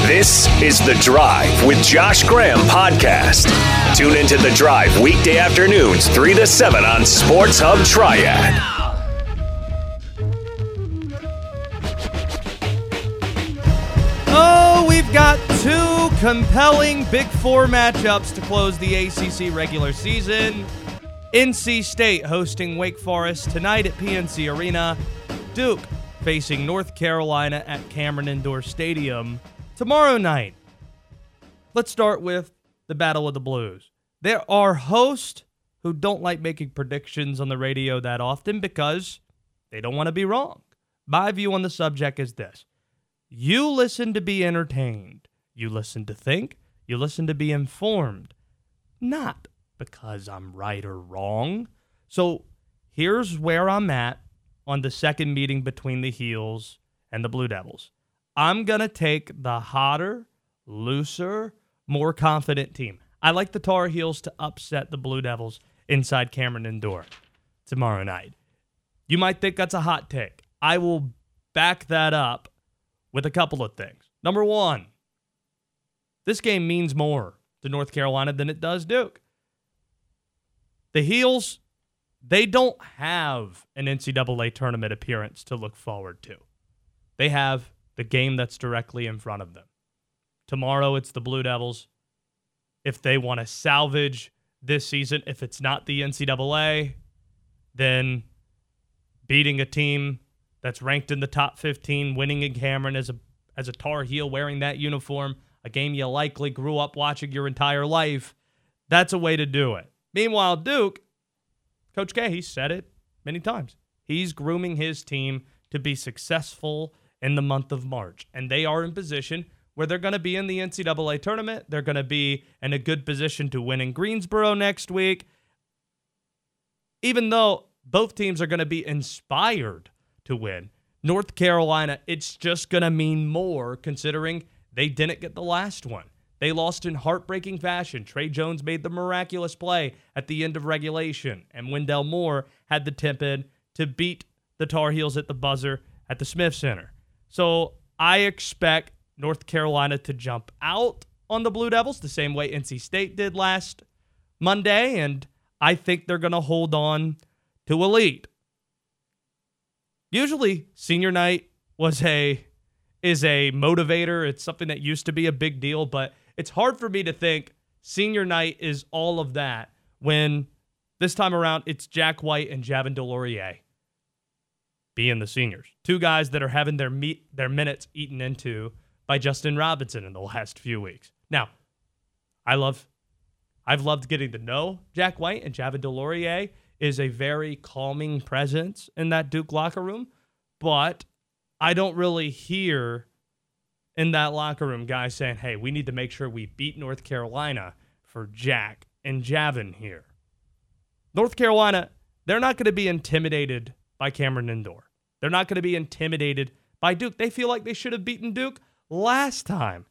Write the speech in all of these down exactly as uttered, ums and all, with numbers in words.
This is The Drive with Josh Graham podcast. Tune into The Drive weekday afternoons, three to seven on Sports Hub Triad. Oh, we've got two compelling Big Four matchups to close the A C C regular season. N C State hosting Wake Forest tonight at P N C Arena. Duke facing North Carolina at Cameron Indoor Stadium tomorrow night. Let's start with the Battle of the Blues. There are hosts who don't like making predictions on the radio that often because they don't want to be wrong. My view on the subject is this. You listen to be entertained. You listen to think. You listen to be informed. Not because I'm right or wrong. So here's where I'm at on the second meeting between the Heels and the Blue Devils. I'm going to take the hotter, looser, more confident team. I like the Tar Heels to upset the Blue Devils inside Cameron Indoor tomorrow night. You might think that's a hot take. I will back that up with a couple of things. Number one, this game means more to North Carolina than it does Duke. The Heels, they don't have an N C double A tournament appearance to look forward to. They have the game that's directly in front of them. Tomorrow, it's the Blue Devils. If they want to salvage this season, if it's not the N C double A, then beating a team that's ranked in the top fifteen, winning in Cameron as a as a Tar Heel wearing that uniform, a game you likely grew up watching your entire life, that's a way to do it. Meanwhile, Duke, Coach K, he said it many times. He's grooming his team to be successful in the month of March. And they are in position where they're going to be in the N C double A tournament. They're going to be in a good position to win in Greensboro next week. Even though both teams are going to be inspired to win, North Carolina, it's just going to mean more considering they didn't get the last one. They lost in heartbreaking fashion. Trey Jones made the miraculous play at the end of regulation, and Wendell Moore had the tip in to beat the Tar Heels at the buzzer at the Smith Center. So I expect North Carolina to jump out on the Blue Devils the same way N C State did last Monday, and I think they're going to hold on to a lead. Usually, senior night was a is a motivator. It's something that used to be a big deal, but it's hard for me to think senior night is all of that when this time around it's Jack White and Javin DeLaurier being the seniors. Two guys that are having their meet, their minutes eaten into by Justin Robinson in the last few weeks. Now, I love, I've loved getting to know Jack White, and Javin DeLaurier is a very calming presence in that Duke locker room, but I don't really hear in that locker room guys saying, hey, we need to make sure we beat North Carolina for Jack and Javin here. North Carolina, they're not going to be intimidated by Cameron Indoor. They're not going to be intimidated by Duke. They feel like they should have beaten Duke last time.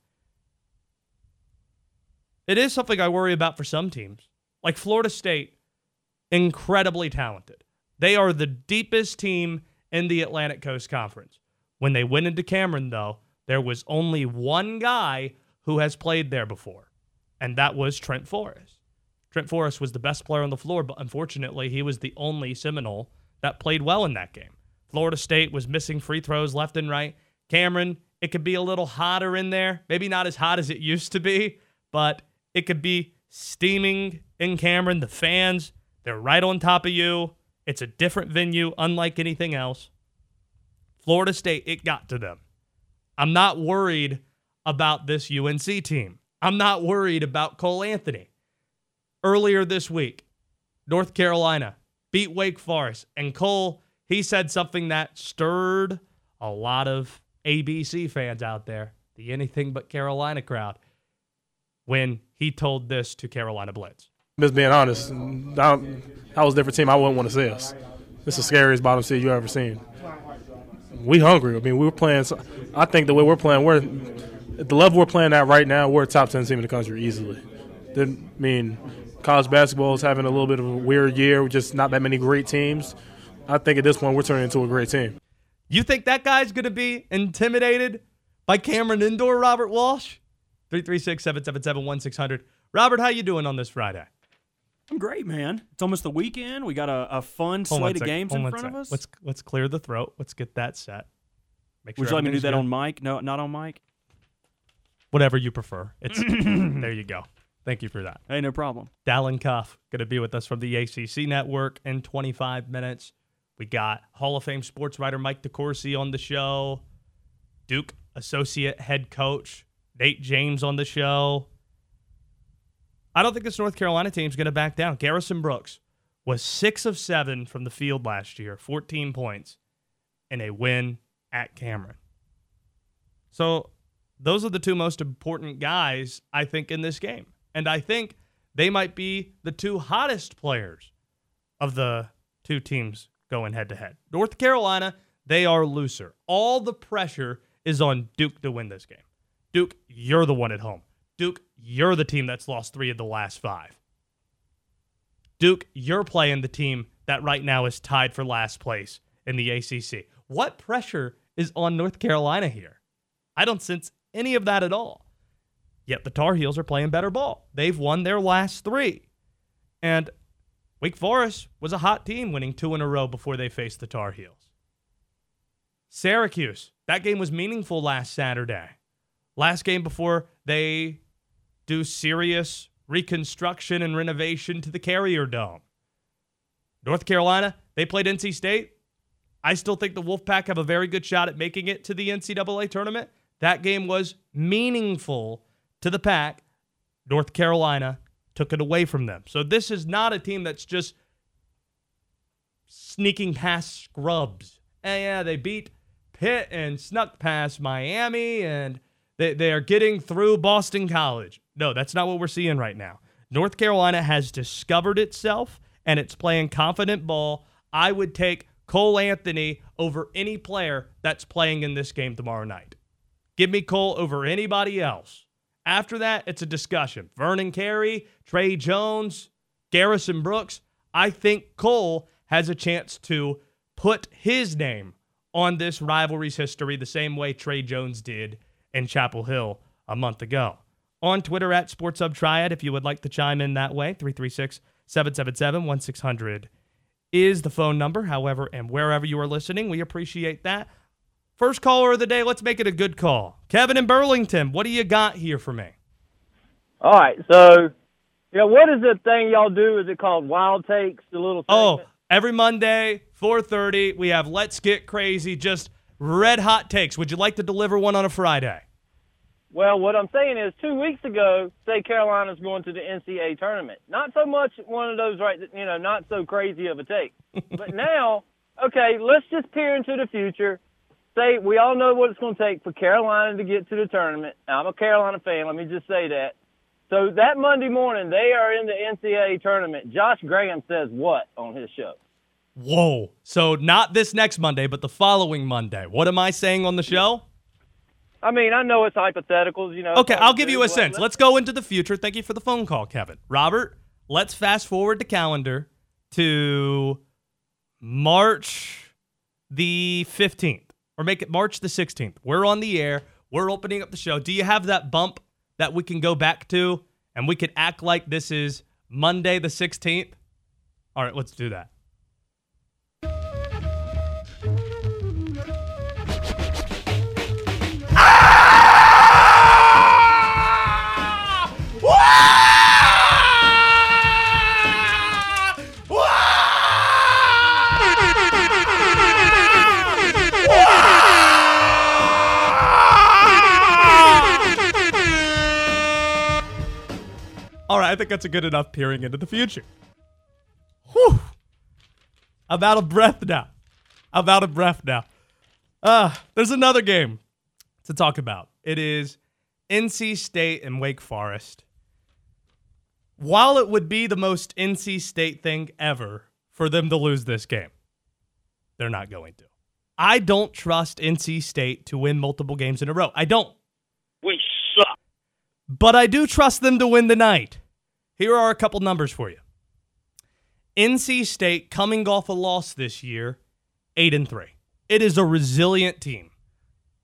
It is something I worry about for some teams. Like Florida State, incredibly talented. They are the deepest team in the Atlantic Coast Conference. When they went into Cameron, though, there was only one guy who has played there before, and that was Trent Forrest. Trent Forrest was the best player on the floor, but unfortunately, he was the only Seminole that played well in that game. Florida State was missing free throws left and right. Cameron, it could be a little hotter in there. Maybe not as hot as it used to be, but it could be steaming in Cameron. The fans, they're right on top of you. It's a different venue, unlike anything else. Florida State, it got to them. I'm not worried about this U N C team. I'm not worried about Cole Anthony. Earlier this week, North Carolina beat Wake Forest, and Cole, he said something that stirred a lot of A B C fans out there, the anything but Carolina crowd, when he told this to Carolina Blitz. Just being honest, I, I was a different team. I wouldn't want to see us. It's the scariest bottom seed you've ever seen. We hungry. I mean, we were playing. I think the way we're playing, we're at the level we're playing at right now, we're a top ten team in the country easily. I mean, college basketball is having a little bit of a weird year, just not that many great teams. I think at this point we're turning into a great team. You think that guy's going to be intimidated by Cameron Indoor, Robert Walsh? three three six, seven seven seven, one six zero zero. Robert, how you doing on this Friday? I'm great, man. It's almost the weekend. We got a, a fun Hold slate of sec. games Hold in one front sec. of us. Let's let's clear the throat. Let's get that set. Make sure Would you like me to do that everything's on mic? No, not on mic? Whatever you prefer. It's there you go. Thank you for that. Hey, no problem. Dallin Cuff going to be with us from the A C C Network in twenty-five minutes. We got Hall of Fame sports writer Mike DeCourcy on the show. Duke associate head coach Nate James on the show. I don't think this North Carolina team's going to back down. Garrison Brooks was six of seven from the field last year, fourteen points, in a win at Cameron. So those are the two most important guys, I think, in this game. And I think they might be the two hottest players of the two teams going head-to-head. North Carolina, they are looser. All the pressure is on Duke to win this game. Duke, you're the one at home. Duke, you're the team that's lost three of the last five. Duke, you're playing the team that right now is tied for last place in the A C C. What pressure is on North Carolina here? I don't sense any of that at all. Yet the Tar Heels are playing better ball. They've won their last three. And Wake Forest was a hot team, winning two in a row before they faced the Tar Heels. Syracuse, that game was meaningful last Saturday. Last game before they do serious reconstruction and renovation to the Carrier Dome. North Carolina, they played N C State. I still think the Wolfpack have a very good shot at making it to the N C double A tournament. That game was meaningful to the Pack. North Carolina took it away from them. So this is not a team that's just sneaking past scrubs. And yeah, they beat Pitt and snuck past Miami, and they, they are getting through Boston College. No, that's not what we're seeing right now. North Carolina has discovered itself, and it's playing confident ball. I would take Cole Anthony over any player that's playing in this game tomorrow night. Give me Cole over anybody else. After that, it's a discussion. Vernon Carey, Trey Jones, Garrison Brooks. I think Cole has a chance to put his name on this rivalry's history the same way Trey Jones did in Chapel Hill a month ago. On Twitter at SportsHubTriad, if you would like to chime in that way, three three six, seven seven seven, one six zero zero is the phone number. However, and wherever you are listening, we appreciate that. First caller of the day, let's make it a good call. Kevin in Burlington, what do you got here for me? All right, so, you know, what is the thing y'all do? Is it called Wild Takes, the little segment? Oh, every Monday, four thirty, we have Let's Get Crazy, just red hot takes. Would you like to deliver one on a Friday? Well, what I'm saying is two weeks ago, say Carolina's going to the N C double A tournament. Not so much one of those, right, you know, not so crazy of a take. But now, okay, let's just peer into the future. Say we all know what it's going to take for Carolina to get to the tournament. I'm a Carolina fan. Let me just say that. So that Monday morning, they are in the N C double A tournament. Josh Graham says what on his show? Whoa. So not this next Monday, but the following Monday. What am I saying on the show? I mean, I know it's hypotheticals, you know. Okay, I'll give you a sense. Let's go into the future. Thank you for the phone call, Kevin. Robert, let's fast forward the calendar to March the fifteenth, or make it March the sixteenth. We're on the air. We're opening up the show. Do you have that bump that we can go back to, and we can act like this is Monday the sixteenth? All right, let's do that. All right, I think that's a good enough peering into the future. Whew. I'm out of breath now. I'm out of breath now. Uh, there's another game to talk about. It is N C State and Wake Forest. While it would be the most N C State thing ever for them to lose this game, they're not going to. I don't trust N C State to win multiple games in a row. I don't. We suck. But I do trust them to win tonight. Here are a couple numbers for you. N C State coming off a loss this year, eight and three. It is a resilient team.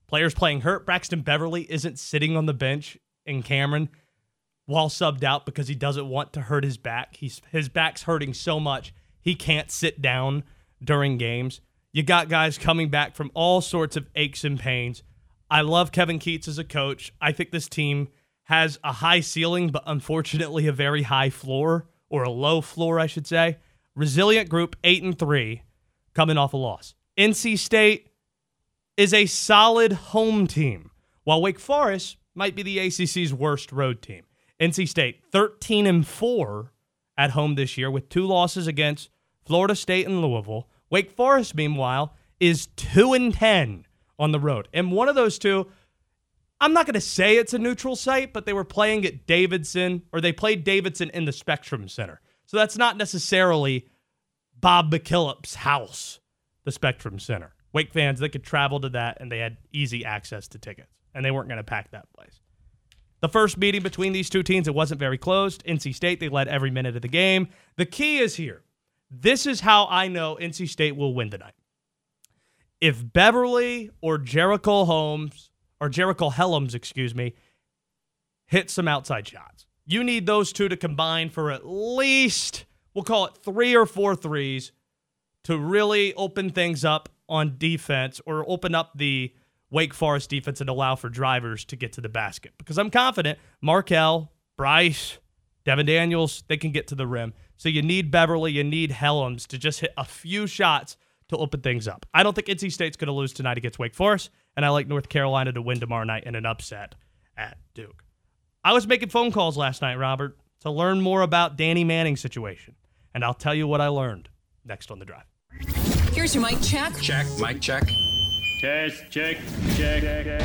players playing hurt. Braxton Beverly isn't sitting on the bench in Cameron while subbed out because he doesn't want to hurt his back. He's his back's hurting so much he can't sit down during games. You got guys coming back from all sorts of aches and pains. I love Kevin Keatts as a coach. I think this team has a high ceiling, but unfortunately a very high floor, or a low floor, I should say. Resilient group, eight and three, coming off a loss. N C State is a solid home team, while Wake Forest might be the A C C's worst road team. N C State, thirteen and four at home this year with two losses against Florida State and Louisville. Wake Forest, meanwhile, is two and ten on the road. And one of those two, I'm not going to say it's a neutral site, but they were playing at Davidson, or they played Davidson in the Spectrum Center. So that's not necessarily Bob McKillop's house, the Spectrum Center. Wake fans, they could travel to that, and they had easy access to tickets, and they weren't going to pack that place. The first meeting between these two teams, it wasn't very close. N C State, they led every minute of the game. The key is here. This is how I know N C State will win tonight. If Beverly or Jericho Holmes, or Jericho Helms, excuse me, hit some outside shots, you need those two to combine for at least, we'll call it three or four threes to really open things up on defense, or open up the Wake Forest defense and allow for drivers to get to the basket. Because I'm confident Markel, Bryce, Devin Daniels, they can get to the rim. So you need Beverly, you need Helms to just hit a few shots to open things up. I don't think N C State's going to lose tonight against Wake Forest, and I like North Carolina to win tomorrow night in an upset at Duke. I was making phone calls last night, Robert, to learn more about Danny Manning's situation, and I'll tell you what I learned next on The Drive. Here's your mic check. Check, mic check. Test, check, check, check.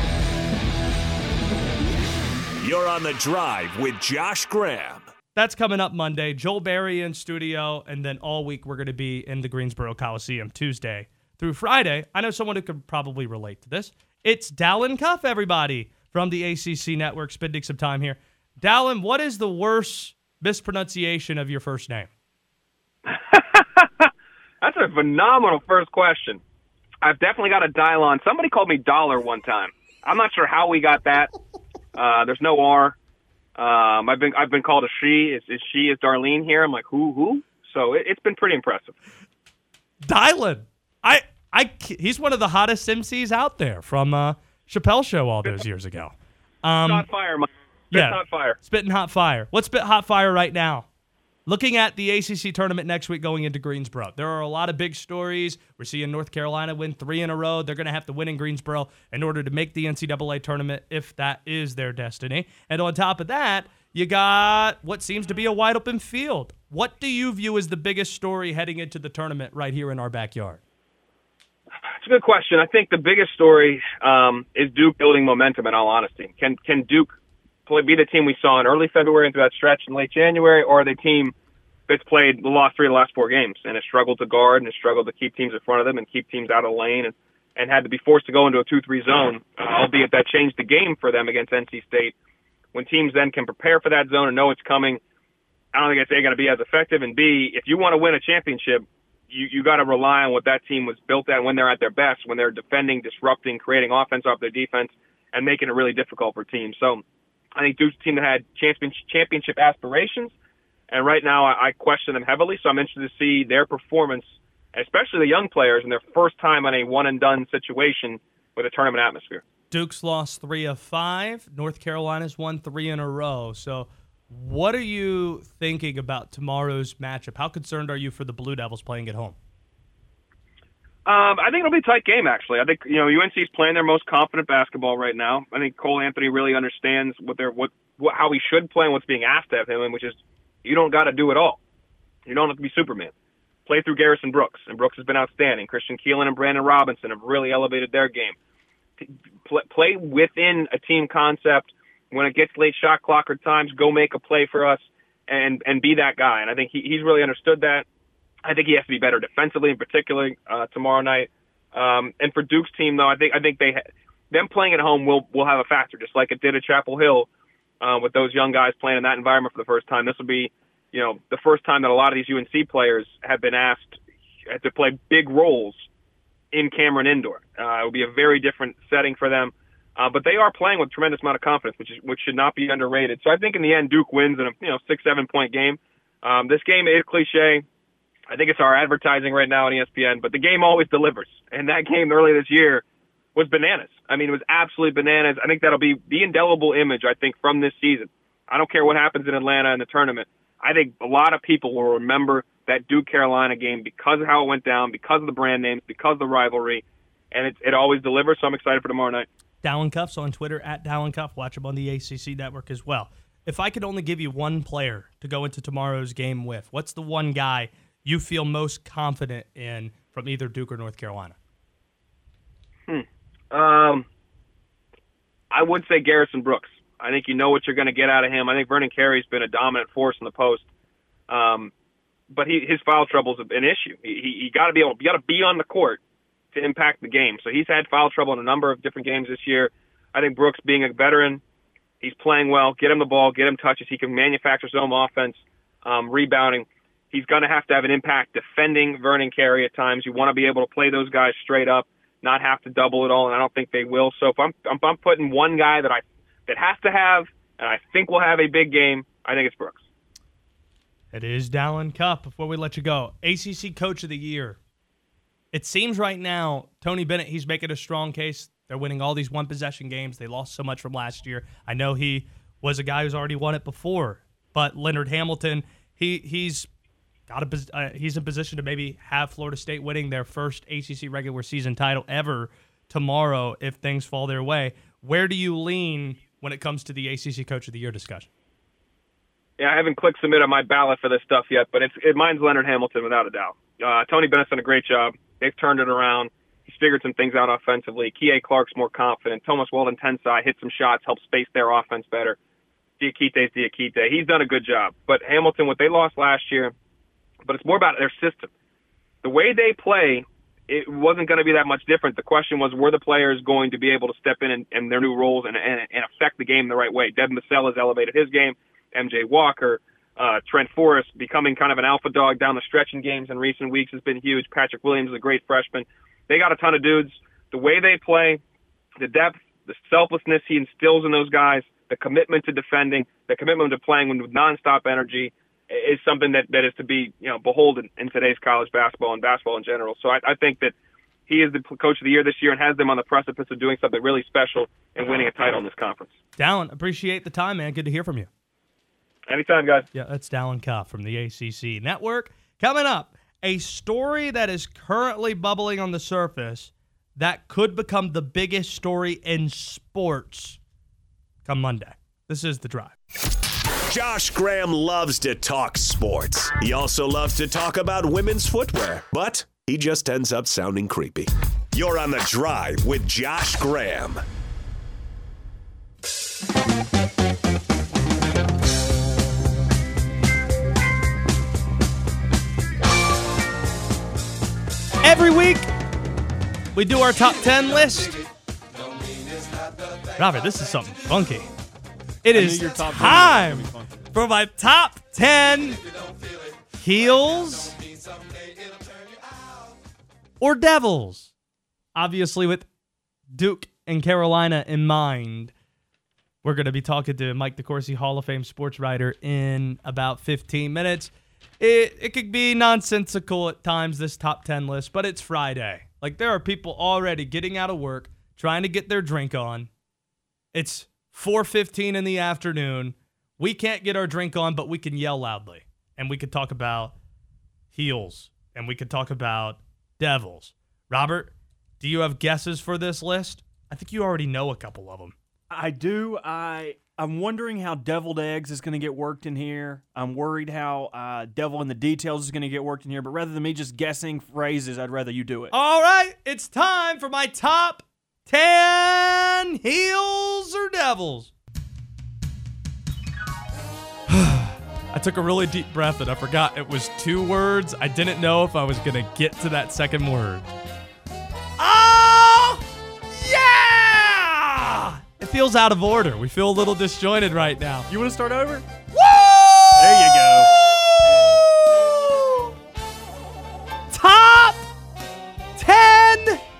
You're on The Drive with Josh Graham. That's coming up Monday. Joel Berry in studio, and then all week we're going to be in the Greensboro Coliseum Tuesday through Friday. I know someone who could probably relate to this. It's Dallin Cuff, everybody, from the A C C Network, spending some time here. Dallin, what is the worst mispronunciation of your first name? That's a phenomenal first question. I've definitely got a dial on. Somebody called me Dollar one time. I'm not sure how we got that. Uh, there's no R. Um, I've been I've been called a she. Is, is she is Darlene here? I'm like, who who? So it, it's been pretty impressive. Dylan, I I he's one of the hottest M Cs out there from uh, Chappelle Show all those years ago. Um, hot fire, Mike. Spit yeah, hot fire. Spitting hot fire. What's spit hot fire right now? Looking at the A C C tournament next week going into Greensboro, there are a lot of big stories. We're seeing North Carolina win three in a row. They're going to have to win in Greensboro in order to make the N C double A tournament if that is their destiny. And on top of that, you got what seems to be a wide open field. What do you view as the biggest story heading into the tournament right here in our backyard? It's a good question. I think the biggest story um, is Duke building momentum, in all honesty. Can can Duke play, be the team we saw in early February into that stretch in late January, or are they a team that's played the last three of the last four games and has struggled to guard and has struggled to keep teams in front of them and keep teams out of the lane and, and had to be forced to go into a two three zone, uh, albeit that changed the game for them against N C State. When teams then can prepare for that zone and know it's coming, I don't think it's A, going to be as effective, and B, if you want to win a championship, you, you got to rely on what that team was built at when they're at their best, when they're defending, disrupting, creating offense off their defense, and making it really difficult for teams. So I think Duke's a team that had championship aspirations, and right now I, I question them heavily, so I'm interested to see their performance, especially the young players, in their first time on a one-and-done situation with a tournament atmosphere. Duke's lost three of five. North Carolina's won three in a row. So what are you thinking about tomorrow's matchup? How concerned are you for the Blue Devils playing at home? Um, I think it'll be a tight game, actually. I think, you know, U N C's playing their most confident basketball right now. I think Cole Anthony really understands what they're, what, what how he should play and what's being asked of him, and which is you don't got to do it all. You don't have to be Superman. Play through Garrison Brooks, and Brooks has been outstanding. Christian Keelan and Brandon Robinson have really elevated their game. Play, play within a team concept. When it gets late shot clock or times, go make a play for us and, and be that guy. And I think he, he's really understood that. I think he has to be better defensively, in particular uh, tomorrow night. Um, and for Duke's team, though, I think I think they them playing at home will will have a factor, just like it did at Chapel Hill uh, with those young guys playing in that environment for the first time. This will be, you know, the first time that a lot of these U N C players have been asked to play big roles in Cameron Indoor. Uh, it will be a very different setting for them. Uh, but they are playing with a tremendous amount of confidence, which is, which should not be underrated. So I think in the end, Duke wins in a you know six, seven point game. Um, this game is cliche. I think it's our advertising right now on E S P N, but the game always delivers. And that game earlier this year was bananas. I mean, it was absolutely bananas. I think that'll be the indelible image, I think, from this season. I don't care what happens in Atlanta in the tournament. I think a lot of people will remember that Duke-Carolina game because of how it went down, because of the brand names, because of the rivalry, and it, it always delivers, so I'm excited for tomorrow night. Dallin Cuffs on Twitter, at Dallin Cuff. Watch him on the A C C Network as well. If I could only give you one player to go into tomorrow's game with, what's the one guy you feel most confident in from either Duke or North Carolina? Hmm. Um, I would say Garrison Brooks. I think you know what you're going to get out of him. I think Vernon Carey's been a dominant force in the post. Um, but he, his foul trouble is an issue. He, he, he got to be able, you got to be on the court to impact the game. So he's had foul trouble in a number of different games this year. I think Brooks, being a veteran, he's playing well. Get him the ball, get him touches. He can manufacture his own offense, um, rebounding. He's going to have to have an impact defending Vernon Carey at times. You want to be able to play those guys straight up, not have to double it all, and I don't think they will. So if I'm, if I'm putting one guy that I that has to have, and I think will have a big game, I think it's Brooks. It is Dallin Cuff. Before we let you go, A C C Coach of the Year. It seems right now, Tony Bennett, he's making a strong case. They're winning all these one-possession games. They lost so much from last year. I know he was a guy who's already won it before, but Leonard Hamilton, he he's got a uh, he's in position to maybe have Florida State winning their first A C C regular season title ever tomorrow if things fall their way. Where do you lean when it comes to the A C C Coach of the Year discussion? Yeah, I haven't clicked submit on my ballot for this stuff yet, but it's it mine's Leonard Hamilton without a doubt. Uh, Tony Bennett's done a great job. They've turned it around. He's figured some things out offensively. Kie Clark's more confident. Thomas Weldon Tensai hit some shots, helped space their offense better. Diakite's Diakite. He's done a good job. But Hamilton, what they lost last year, but it's more about their system. The way they play, it wasn't going to be that much different. The question was, were the players going to be able to step in in, in their new roles and, and, and affect the game the right way? Devin Vassell has elevated his game. M J Walker, uh, Trent Forrest becoming kind of an alpha dog down the stretch in games in recent weeks has been huge. Patrick Williams is a great freshman. They got a ton of dudes. The way they play, the depth, the selflessness he instills in those guys, the commitment to defending, the commitment to playing with nonstop energy is something that, that is to be, you know, beholden in today's college basketball and basketball in general. So I, I think that he is the coach of the year this year and has them on the precipice of doing something really special and winning a title in this conference. Dallin, appreciate the time, man. Good to hear from you. Anytime, guys. Yeah, that's Dallin Cuff from the A C C Network. Coming up, a story that is currently bubbling on the surface that could become the biggest story in sports come Monday. This is The Drive. Josh Graham loves to talk sports. He also loves to talk about women's footwear, but he just ends up sounding creepy. You're on The Drive with Josh Graham. Every week, we do our top ten list. Robert, this is something funky. It is time for my top ten Heels or Devils. Obviously, with Duke and Carolina in mind, we're going to be talking to Mike DeCourcy, Hall of Fame sports writer, in about fifteen minutes. It it could be nonsensical at times, this top ten list, but it's Friday. Like, there are people already getting out of work, trying to get their drink on. It's four fifteen in the afternoon. We can't get our drink on, but we can yell loudly. And we could talk about Heels. And we could talk about Devils. Robert, do you have guesses for this list? I think you already know a couple of them. I do. I, I'm wondering how deviled eggs is going to get worked in here. I'm worried how uh, devil in the details is going to get worked in here. But rather than me just guessing phrases, I'd rather you do it. All right, it's time for my top ten Heels or Devils. I took a really deep breath and I forgot it was two words. I didn't know if I was going to get to that second word. Oh, yeah! It feels out of order. We feel a little disjointed right now. You want to start over? Woo! There you go. Top ten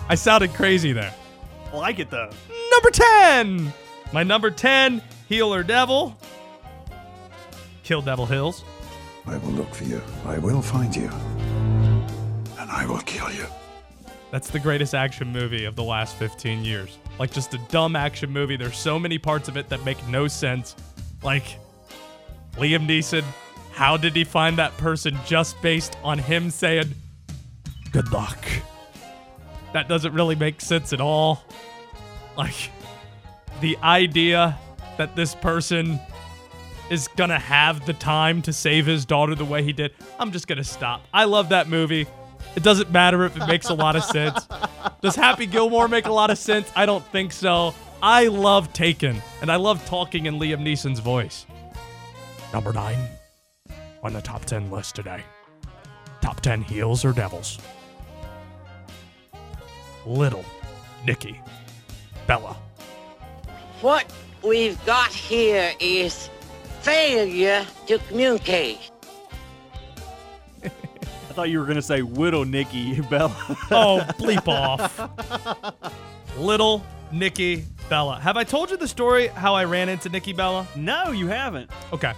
I sounded crazy there. I like it, though. Number ten. My number ten, heel or devil. Kill Devil Hills. I will look for you. I will find you. And I will kill you. That's the greatest action movie of the last fifteen years. Like, just a dumb action movie. There's so many parts of it that make no sense. Like, Liam Neeson, how did he find that person just based on him saying, good luck? That doesn't really make sense at all. Like, the idea that this person is gonna have the time to save his daughter the way he did, I'm just gonna stop. I love that movie. It doesn't matter if it makes a lot of sense. Does Happy Gilmore make a lot of sense? I don't think so. I love Taken, and I love talking in Liam Neeson's voice. Number nine on the top ten list today. Top ten heels or devils. Little Nikki Bella. What we've got here is failure to communicate. I thought you were going to say Widow Nikki Bella. Oh, bleep off. Little Nikki Bella. Have I told you the story how I ran into Nikki Bella? No, you haven't. Okay.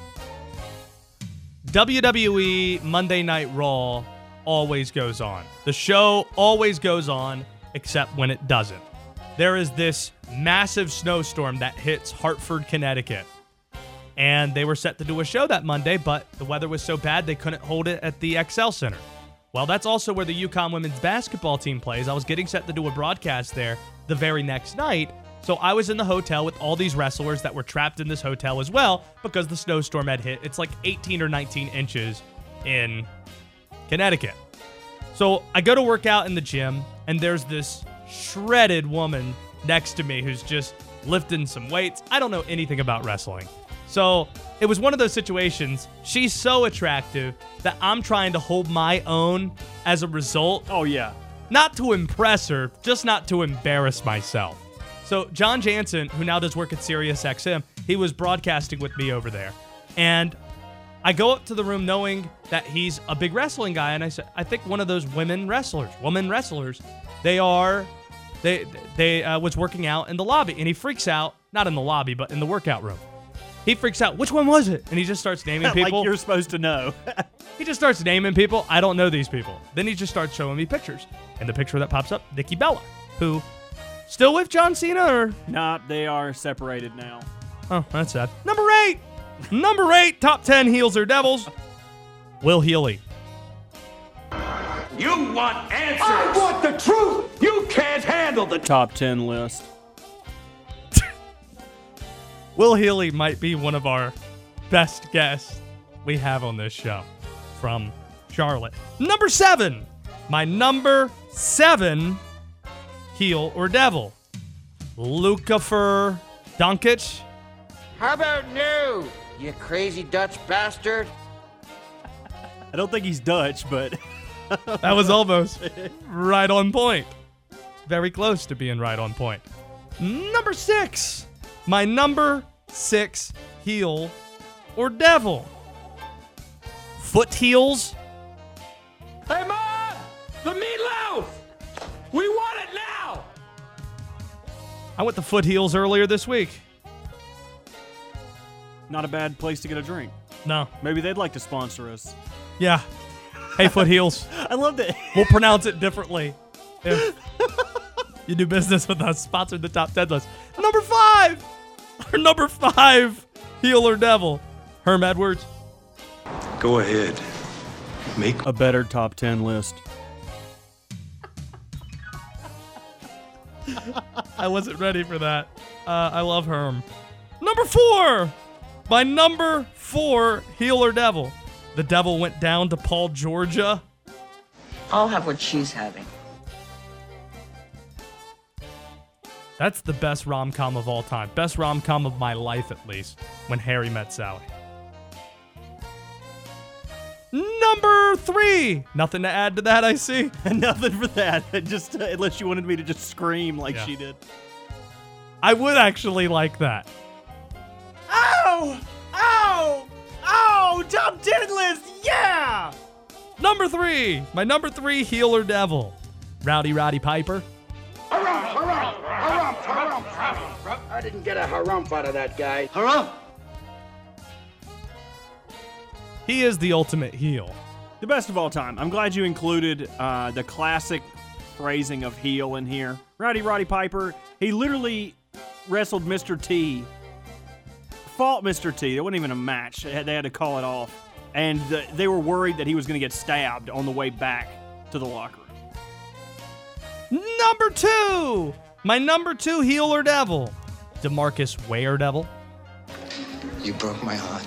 W W E Monday Night Raw always goes on. The show always goes on, except when it doesn't. There is this massive snowstorm that hits Hartford, Connecticut. And they were set to do a show that Monday, but the weather was so bad they couldn't hold it at the X L Center. Well, that's also where the UConn women's basketball team plays. I was getting set to do a broadcast there the very next night, so I was in the hotel with all these wrestlers that were trapped in this hotel as well because the snowstorm had hit. It's like eighteen or nineteen inches in Connecticut. So I go to work out in the gym, and there's this shredded woman next to me who's just lifting some weights. I don't know anything about wrestling. So it was one of those situations. She's so attractive that I'm trying to hold my own as a result. Oh, yeah. Not to impress her, just not to embarrass myself. So John Jansen, who now does work at Sirius X M, he was broadcasting with me over there. And I go up to the room knowing that he's a big wrestling guy. And I said, I think one of those women wrestlers, women wrestlers, they are, they, they uh, was working out in the lobby. And he freaks out, not in the lobby, but in the workout room. He freaks out. Which one was it? And he just starts naming people. Like you're supposed to know. He just starts naming people. I don't know these people. Then he just starts showing me pictures. And the picture that pops up, Nikki Bella, who still with John Cena or? Nah, they are separated now. Oh, that's sad. Number eight. Number eight, top ten heels or devils. Will Healy. You want answers. I want the truth. You can't handle the top ten list. Will Healy might be one of our best guests we have on this show from Charlotte. Number seven. My number seven heel or devil. Lucifer Doncic. How about no, you crazy Dutch bastard? I don't think he's Dutch, but that was almost right on point. Very close to being right on point. Number six. My number six heel or devil. Foot heels. Hey, Ma! The meatloaf! We want it now! I went to Foot Heels earlier this week. Not a bad place to get a drink. No. Maybe they'd like to sponsor us. Yeah. Hey, Foot Heels. I love that. We'll pronounce it differently if you do business with us. Sponsored the top ten list. Number five. Our number five heel or devil. Herm Edwards. Go ahead. Make a better top ten list. I wasn't ready for that. Uh, I love Herm. Number four. My number four heel or devil. The devil went down to Paul, Georgia. I'll have what she's having. That's the best rom-com of all time. Best rom-com of my life, at least. When Harry Met Sally. Number three. Nothing to add to that, I see. Nothing for that. Just uh, unless you wanted me to just scream like Yeah. she did. I would actually like that. Ow! Ow! Ow! Top ten list! Yeah! Number three. My number three heel or devil. Rowdy Roddy Piper. I didn't get a harumph out of that guy. Harumph! He is the ultimate heel. The best of all time. I'm glad you included uh, the classic phrasing of heel in here. Rowdy Roddy Piper, he literally wrestled Mister T, fought Mister T. It wasn't even a match. They had, they had to call it off. And the, they were worried that he was going to get stabbed on the way back to the locker room. Number two! My number two heel or devil, DeMarcus Ware Devil. You broke my heart.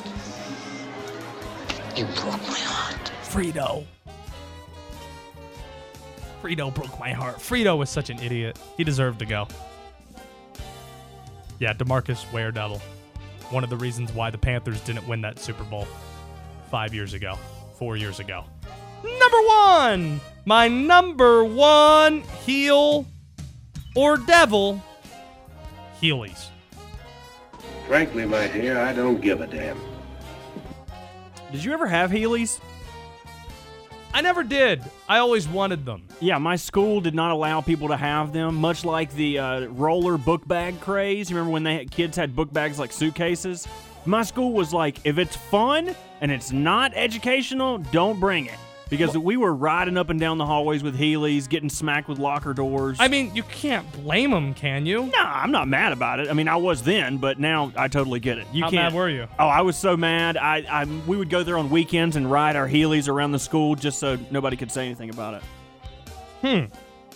You broke my heart. Frito. Frito broke my heart. Frito was such an idiot. He deserved to go. Yeah, DeMarcus Ware Devil. One of the reasons why the Panthers didn't win that Super Bowl five years ago, four years ago. Number one! My number one heel or devil, Heelys. Frankly, my dear, I don't give a damn. Did you ever have Heelys? I never did. I always wanted them. Yeah, my school did not allow people to have them, much like the uh, roller book bag craze. You remember when they had, kids had book bags like suitcases? My school was like, if it's fun and it's not educational, don't bring it. Because we were riding up and down the hallways with Heelys, getting smacked with locker doors. I mean, you can't blame them, can you? No, I'm not mad about it. I mean, I was then, but now I totally get it. You How can't, mad were you? Oh, I was so mad. I, I we would go there on weekends and ride our Heelys around the school just so nobody could say anything about it. Hmm.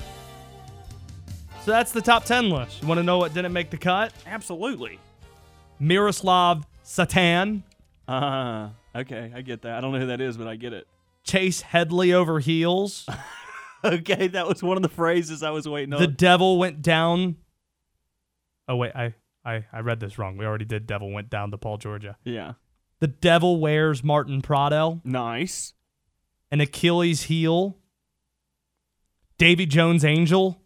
So that's the top ten list. You want to know what didn't make the cut? Absolutely. Miroslav Satan. Uh, okay, I get that. I don't know who that is, but I get it. Chase Headley over heels. Okay, that was one of the phrases I was waiting on. The devil went down. Oh, wait, I, I, I read this wrong. We already did devil went down to Paul Georgia. Yeah. The devil wears Martin Prado. Nice. An Achilles heel. Davy Jones Angel.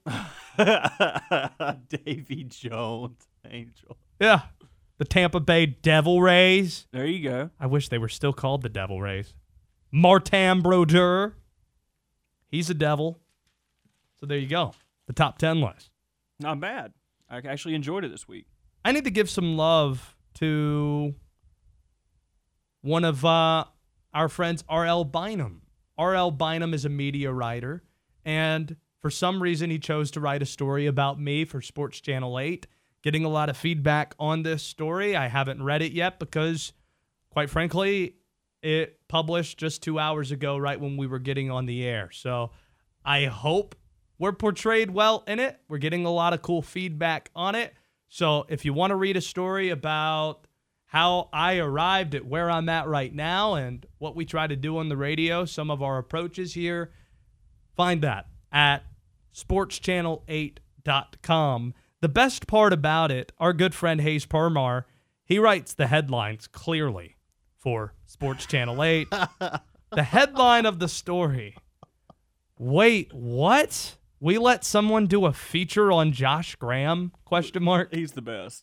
Davy Jones Angel. Yeah. The Tampa Bay Devil Rays. There you go. I wish they were still called the Devil Rays. Martin Brodeur. He's a devil. So there you go. The top ten list. Not bad. I actually enjoyed it this week. I need to give some love to one of uh, our friends, R L Bynum. R L Bynum is a media writer, and for some reason he chose to write a story about me for Sports Channel eight. Getting a lot of feedback on this story. I haven't read it yet because, quite frankly, it published just two hours ago, right when we were getting on the air. So I hope we're portrayed well in it. We're getting a lot of cool feedback on it. So if you want to read a story about how I arrived at where I'm at right now and what we try to do on the radio, some of our approaches here, find that at sports channel eight dot com. The best part about it, our good friend Hayes Permar, he writes the headlines clearly for Sports Channel eight. The headline of the story. Wait, what? We let someone do a feature on Josh Graham? Question mark. He's the best.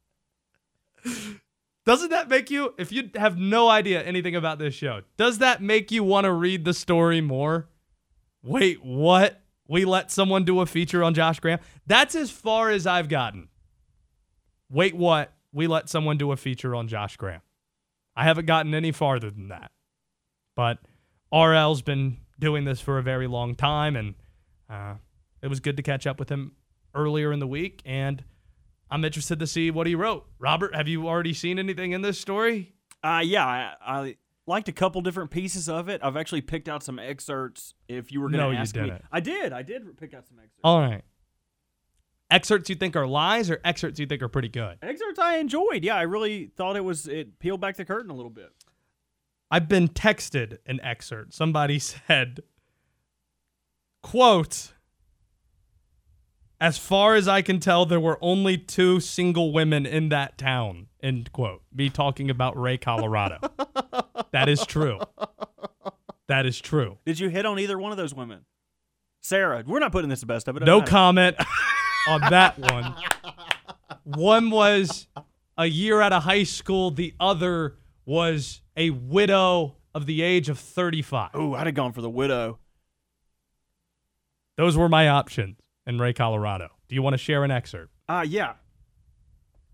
Doesn't that make you, if you have no idea anything about this show, does that make you want to read the story more? Wait, what? We let someone do a feature on Josh Graham? That's as far as I've gotten. Wait, what? We let someone do a feature on Josh Graham. I haven't gotten any farther than that. But R L's been doing this for a very long time, and uh, it was good to catch up with him earlier in the week, and I'm interested to see what he wrote. Robert, have you already seen anything in this story? Uh, yeah, I, I liked a couple different pieces of it. I've actually picked out some excerpts if you were going to no, ask you me. didn't. I did. I did pick out some excerpts. All right. Excerpts you think are lies or excerpts you think are pretty good? Excerpts I enjoyed. Yeah, I really thought it was, it peeled back the curtain a little bit. I've been texted an excerpt. Somebody said, quote, as far as I can tell, there were only two single women in that town, end quote. Me talking about Ray, Colorado. That is true. That is true. Did you hit on either one of those women? Sarah, we're not putting this the best of it. No comment on that one. One was a year out of high school. The other was a widow of the age of thirty-five. Ooh, I'd have gone for the widow. Those were my options in Ray, Colorado. Do you want to share an excerpt? Uh, yeah.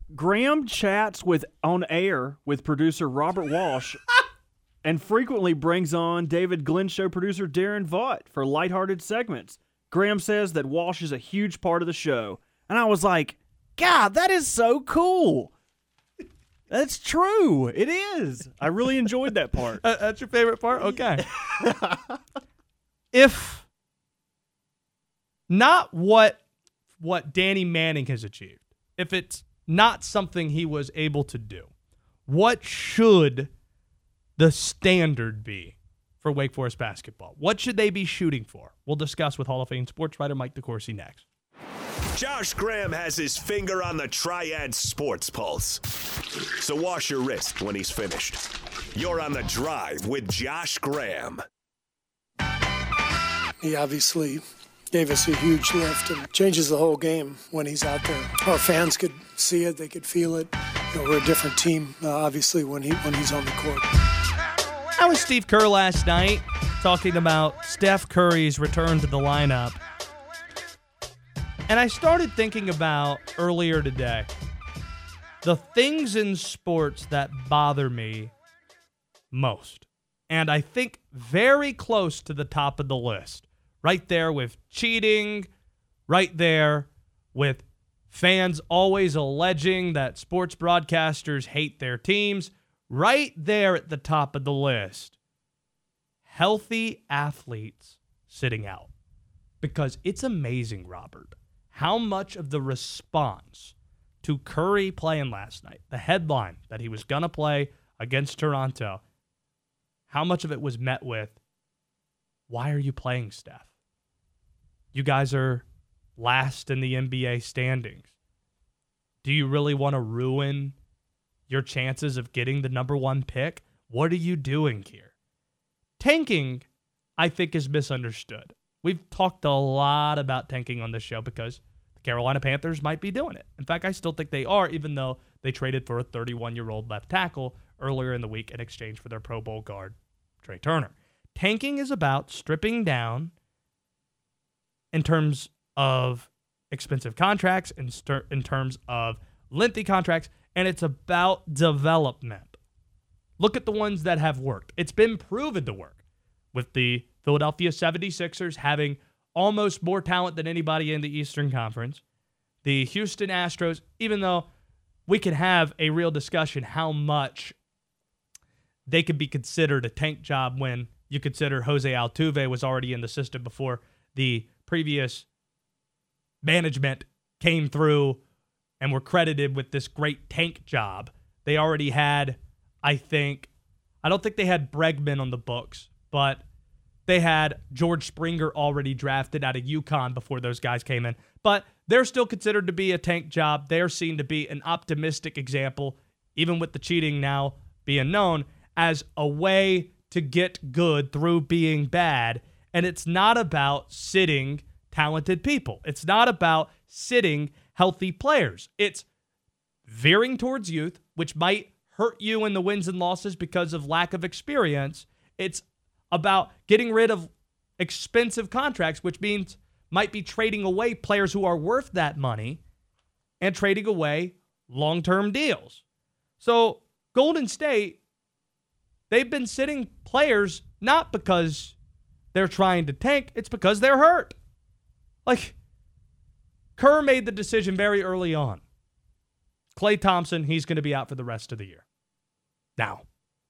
Graham chats with on air with producer Robert Walsh and frequently brings on David Glenn Show producer Darren Vaught for lighthearted segments. Graham says that Walsh is a huge part of the show. And I was like, God, that is so cool. That's true. It is. I really enjoyed that part. Uh, that's your favorite part? Okay. If not what what Danny Manning has achieved, if it's not something he was able to do, what should the standard be for Wake Forest basketball? What should they be shooting for? We'll discuss with Hall of Fame sports writer Mike DeCourcy next. Josh Graham has his finger on the Triad Sports Pulse. So wash your wrist when he's finished. You're on The Drive with Josh Graham. He obviously gave us a huge lift and changes the whole game when he's out there. Our fans could see it, they could feel it. You know, we're a different team, uh, obviously, when he when he's on the court. I was Steve Kerr last night talking about Steph Curry's return to the lineup. And I started thinking about earlier today the things in sports that bother me most. And I think very close to the top of the list. Right there with cheating, right there with fans always alleging that sports broadcasters hate their teams, right there at the top of the list. Healthy athletes sitting out. Because it's amazing, Robert, how much of the response to Curry playing last night, the headline that he was going to play against Toronto, how much of it was met with, why are you playing, Steph? You guys are last in the N B A standings. Do you really want to ruin your chances of getting the number one pick? What are you doing here? Tanking, I think, is misunderstood. We've talked a lot about tanking on this show because the Carolina Panthers might be doing it. In fact, I still think they are, even though they traded for a thirty-one-year-old left tackle earlier in the week in exchange for their Pro Bowl guard, Trey Turner. Tanking is about stripping down in terms of expensive contracts, in, st- in terms of lengthy contracts, and it's about development. Look at the ones that have worked. It's been proven to work with the Philadelphia seventy-sixers having almost more talent than anybody in the Eastern Conference. The Houston Astros, even though we can have a real discussion how much they could be considered a tank job when you consider Jose Altuve was already in the system before the previous management came through and were credited with this great tank job. They already had, I think, I don't think they had Bregman on the books, but they had George Springer already drafted out of UConn before those guys came in. But they're still considered to be a tank job. They're seen to be an optimistic example, even with the cheating now being known, as a way to get good through being bad. And it's not about sitting talented people. It's not about sitting healthy players. It's veering towards youth, which might hurt you in the wins and losses because of lack of experience. It's about getting rid of expensive contracts, which means might be trading away players who are worth that money and trading away long-term deals. So Golden State, they've been sitting players not because they're trying to tank, it's because they're hurt. Like, Kerr made the decision very early on. Klay Thompson, he's going to be out for the rest of the year. Now,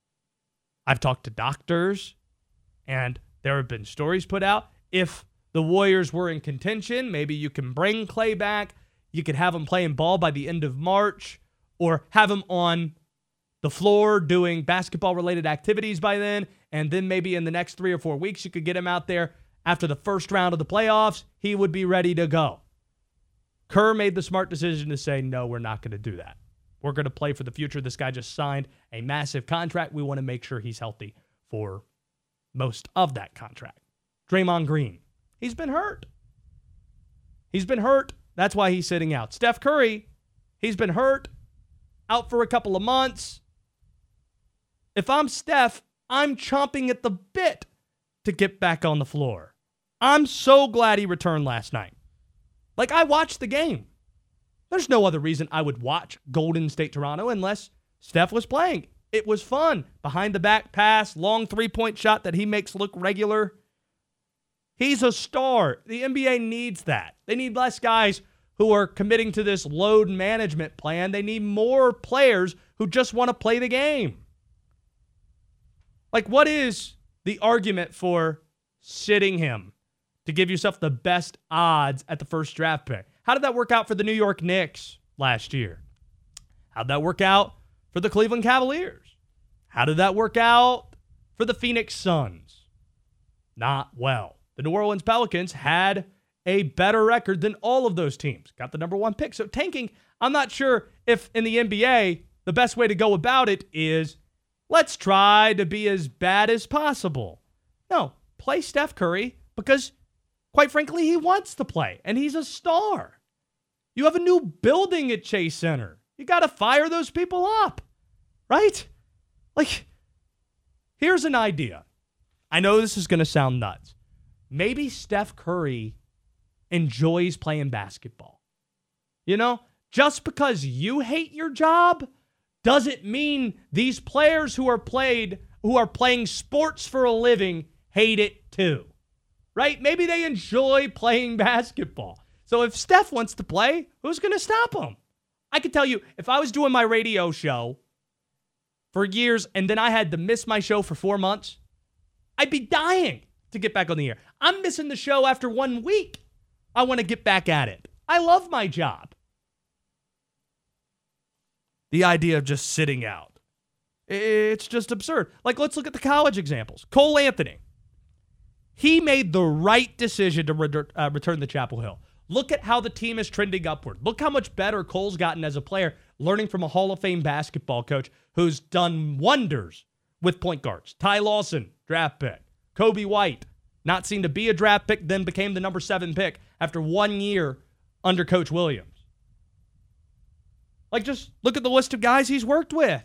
I've talked to doctors, and there have been stories put out. If the Warriors were in contention, maybe you can bring Klay back. You could have him playing ball by the end of March, or have him on the floor doing basketball-related activities by then, and then maybe in the next three or four weeks you could get him out there after the first round of the playoffs. He would be ready to go. Kerr made the smart decision to say, no, we're not going to do that. We're going to play for the future. This guy just signed a massive contract. We want to make sure he's healthy for most of that contract. Draymond Green, he's been hurt. He's been hurt. That's why he's sitting out. Steph Curry, he's been hurt, out for a couple of months. If I'm Steph, I'm chomping at the bit to get back on the floor. I'm so glad he returned last night. Like, I watched the game. There's no other reason I would watch Golden State Toronto unless Steph was playing. It was fun. Behind the back pass, long three-point shot that he makes look regular. He's a star. The N B A needs that. They need less guys who are committing to this load management plan. They need more players who just want to play the game. Like, what is the argument for sitting him to give yourself the best odds at the first draft pick? How did that work out for the New York Knicks last year? How'd that work out for the Cleveland Cavaliers? How did that work out for the Phoenix Suns? Not well. The New Orleans Pelicans had a better record than all of those teams. Got the number one pick. So tanking, I'm not sure if in the N B A, the best way to go about it is let's try to be as bad as possible. No, play Steph Curry because, quite frankly, he wants to play, and he's a star. You have a new building at Chase Center. You got to fire those people up, right? Like, here's an idea. I know this is going to sound nuts. Maybe Steph Curry enjoys playing basketball. You know, just because you hate your job doesn't mean these players who are played, who are playing sports for a living hate it too, right? Maybe they enjoy playing basketball. So if Steph wants to play, who's going to stop him? I can tell you, if I was doing my radio show for years and then I had to miss my show for four months, I'd be dying to get back on the air. I'm missing the show after one week. I want to get back at it. I love my job. The idea of just sitting out, it's just absurd. Like, let's look at the college examples. Cole Anthony. He made the right decision to re- uh, return to Chapel Hill. Look at how the team is trending upward. Look how much better Cole's gotten as a player, learning from a Hall of Fame basketball coach who's done wonders with point guards. Ty Lawson, draft pick. Kobe White, not seen to be a draft pick, then became the number seven pick after one year under Coach Williams. Like, just look at the list of guys he's worked with.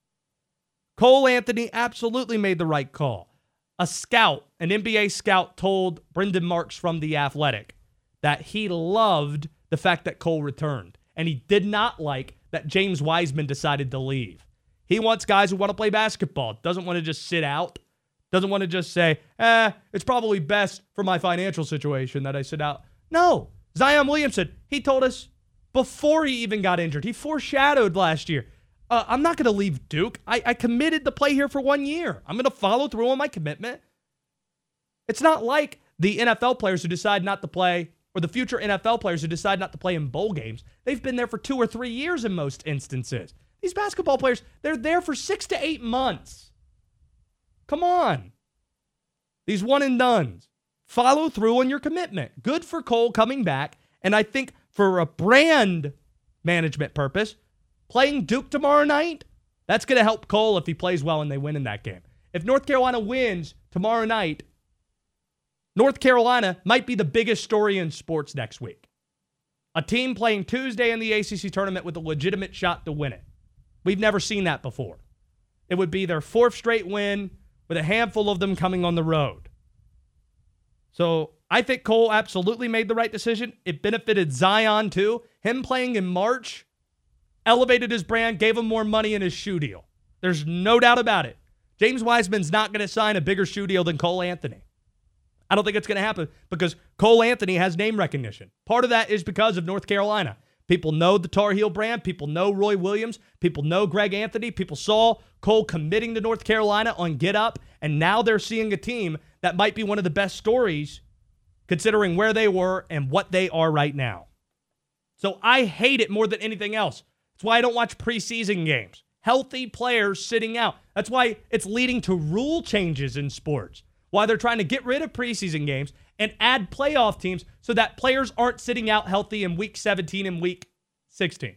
Cole Anthony absolutely made the right call. A scout, an N B A scout, told Brendan Marks from The Athletic that he loved the fact that Cole returned, and he did not like that James Wiseman decided to leave. He wants guys who want to play basketball, doesn't want to just sit out, doesn't want to just say, eh, it's probably best for my financial situation that I sit out. No, Zion Williamson, he told us before he even got injured, he foreshadowed last year, uh, I'm not going to leave Duke. I, I committed to play here for one year. I'm going to follow through on my commitment. It's not like the N F L players who decide not to play, or the future N F L players who decide not to play in bowl games. They've been there for two or three years in most instances. These basketball players, they're there for six to eight months. Come on. These one and dones. Follow through on your commitment. Good for Cole coming back. And I think for a brand management purpose, playing Duke tomorrow night, that's going to help Cole if he plays well and they win in that game. If North Carolina wins tomorrow night, North Carolina might be the biggest story in sports next week. A team playing Tuesday in the A C C tournament with a legitimate shot to win it. We've never seen that before. It would be their fourth straight win with a handful of them coming on the road. So I think Cole absolutely made the right decision. It benefited Zion too. Him playing in March elevated his brand, gave him more money in his shoe deal. There's no doubt about it. James Wiseman's not going to sign a bigger shoe deal than Cole Anthony. I don't think it's going to happen because Cole Anthony has name recognition. Part of that is because of North Carolina. People know the Tar Heel brand. People know Roy Williams. People know Greg Anthony. People saw Cole committing to North Carolina on Get Up, and now they're seeing a team that might be one of the best stories considering where they were and what they are right now. So I hate it more than anything else. That's why I don't watch preseason games. Healthy players sitting out. That's why it's leading to rule changes in sports. Why they're trying to get rid of preseason games and add playoff teams so that players aren't sitting out healthy in week seventeen and week sixteen.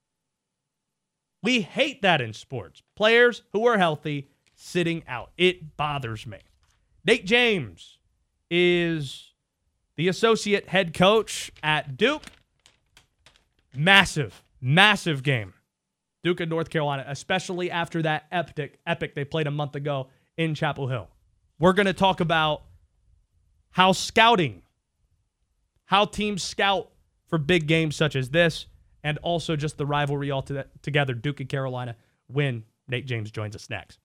We hate that in sports. Players who are healthy sitting out. It bothers me. Nate James is the associate head coach at Duke. Massive, massive game. Duke and North Carolina, especially after that epic, epic they played a month ago in Chapel Hill. We're going to talk about how scouting, how teams scout for big games such as this, and also just the rivalry all to- together, Duke and Carolina, when Nate James joins us next.